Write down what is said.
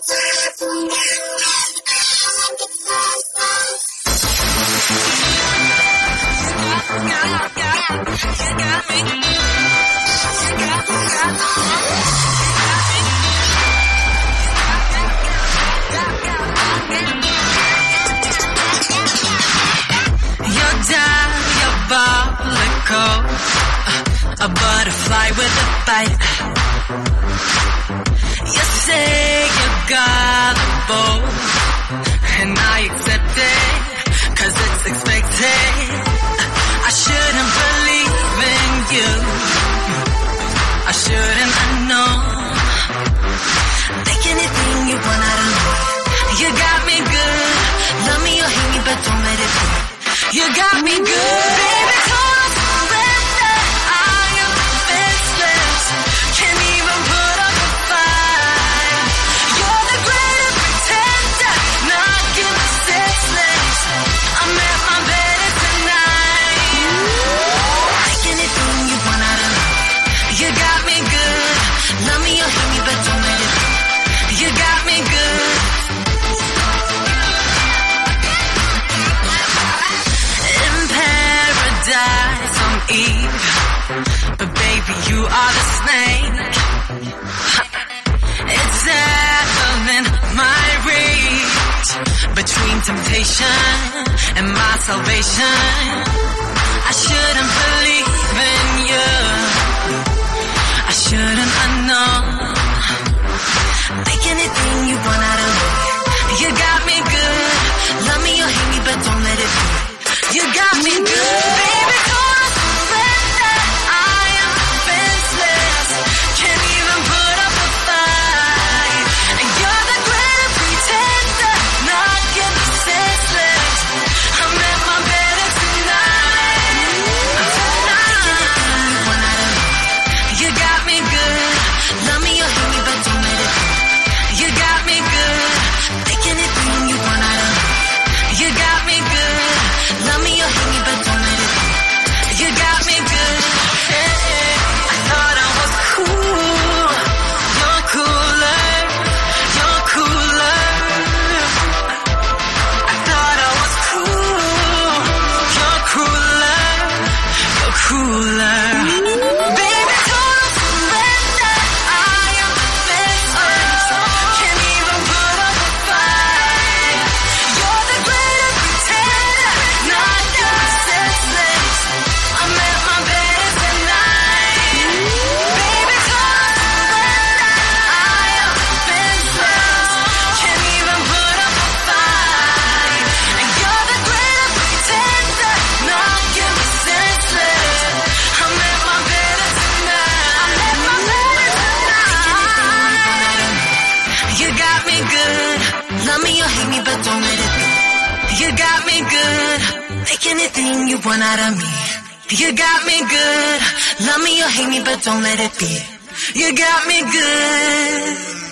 A butterfly with a bite. You say you're gullible, and I accept it, 'cause it's expected. I shouldn't believe in you, I shouldn't have known. Take anything you want out of me. You got me good, love me or hate me, but don't let it be. You got me good, baby, don't surrender. I am defenseless, can't even put up a fight. You're the greater pretender, knocking me senseless. I'm at my best tonight. Take anything you want out of me. You got me good, love me or hate me, but don't let it be. You got me good. I'm Eve, but baby, you are the snake. It's ever in my reach, between temptation and my salvation. I shouldn't believe in you, I shouldn't have known. Take anything you want out of me. You got me good, love me or hate me, but don't let it be. You got me good, baby, don't surrender. I am defenseless, can't even put up a fight. And you're the greater pretender, knocking me senseless. I'm at my better tonight. You got me good, love me or hate me, but don't let it be. You got me good, take anything you want out of me. You got me good, love me or hate me, but don't let it be. You got me good. Hey, I thought I was cool. You're cooler. You're cooler. I thought I was cool. You're cooler. You're cooler. Baby, don't surrender. I am defenseless, can't even put up a fight. You're the greater pretender, not senseless. I'm at my best tonight. Baby, don't surrender. I am defenseless, can't even put up a fight. And you're the greater pretender, knocking me senseless. I'm at my best tonight. I'm at my best tonight. You got me good, love me or hate me, but don't let it be. You got me good, take anything you want out of me. You got me good, love me or hate me, but don't let it be. You got me good.